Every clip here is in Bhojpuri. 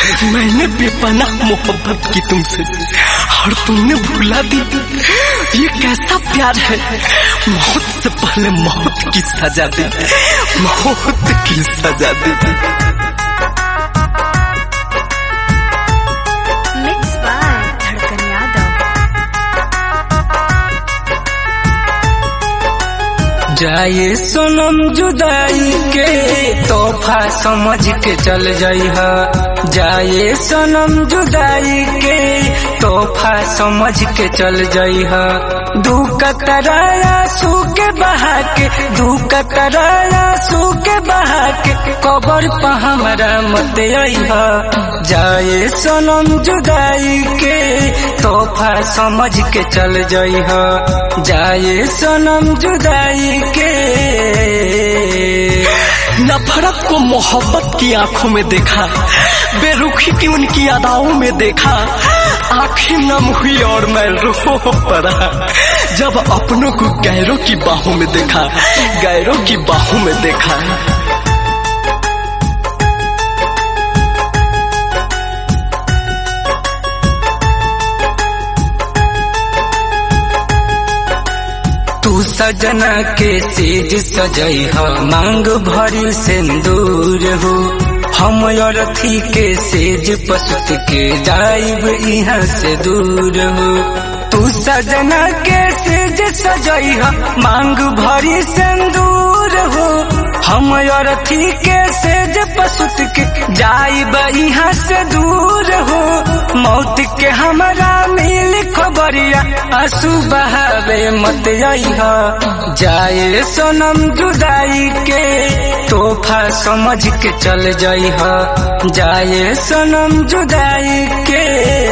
मैंने बेपनाह मोहब्बत की तुमसे और तुमने भुला दी। ये कैसा प्यार है, मौत से पहले मौत की सजा दी, मौत की सजा दी। जाए सनम जुदाई के तोहफा समझ के चल जाइहा, जाए सनम जुदाई के तोहफा समझ के चल जाइहा। दुख कराया सूखे बहा के, दुख कराया सूखे बहा के कबर पर हमरा मत आइहा। जाए सनम जुदाई के तोहफा समझ के चल जाइहा, जाए सनम जुदाई के। नफरत को मोहब्बत की आंखों में देखा, बेरुखी की उनकी अदाओं में देखा, आंखें नम हुई और मैं रो पड़ा जब अपनों को गैरों की बाहों में देखा, गैरों की बाहों में देखा। तू सजना के सेज सजइहा, मांग भरी सिंदूर हो। हम अरथी के सेज पसुत के जाइब यहाँ से दूर हो। तू सजना के सेज सजइहा, मांग भरी सिंदूर हो। हम अरथी के सेज पसुत के जाइब यहाँ से दूर हो। मौत के हमारा मिल खबरिया, आंसू बहावे मत आइहा। जाए सनम जुदाई के तोहफा समझ के चल जाइहा, जाए सनम जुदाई के।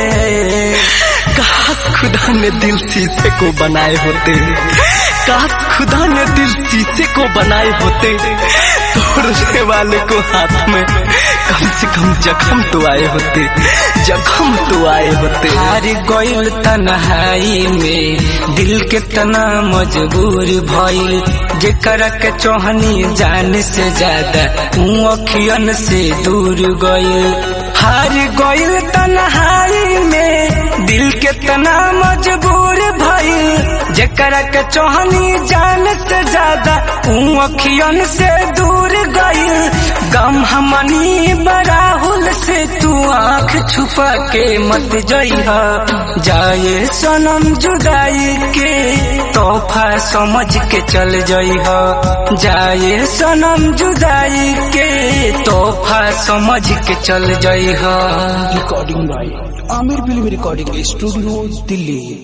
काश खुदा ने दिल शीशे को बनाए होते, काश खुदा ने दिल शीशे को बनाए होते, तोड़ने वाले को हाथ में कम से कम जख्म तो आए होते, जख्म तो आए होते। हार गइल तन्हाई में दिल के तना मजबूर भइल, जेकरा के चोहनी जान से ज्यादा ऊ अखियन से दूर गइल। हार गइल तन्हाई में दिल के तना मजबूर भइल, जेकरा के चोहनी जान से ज्यादा ऊ अखियन से दूर गइल। गम हमनी बराहुल से तू आँख छुपा के मत जइहा। जाए सनम जुदाई के तोहफा समझ के चल जइहा, जाए सनम जुदाई के तोहफा समझ के चल जइहा। Recording by Aamir film recording studio Delhi.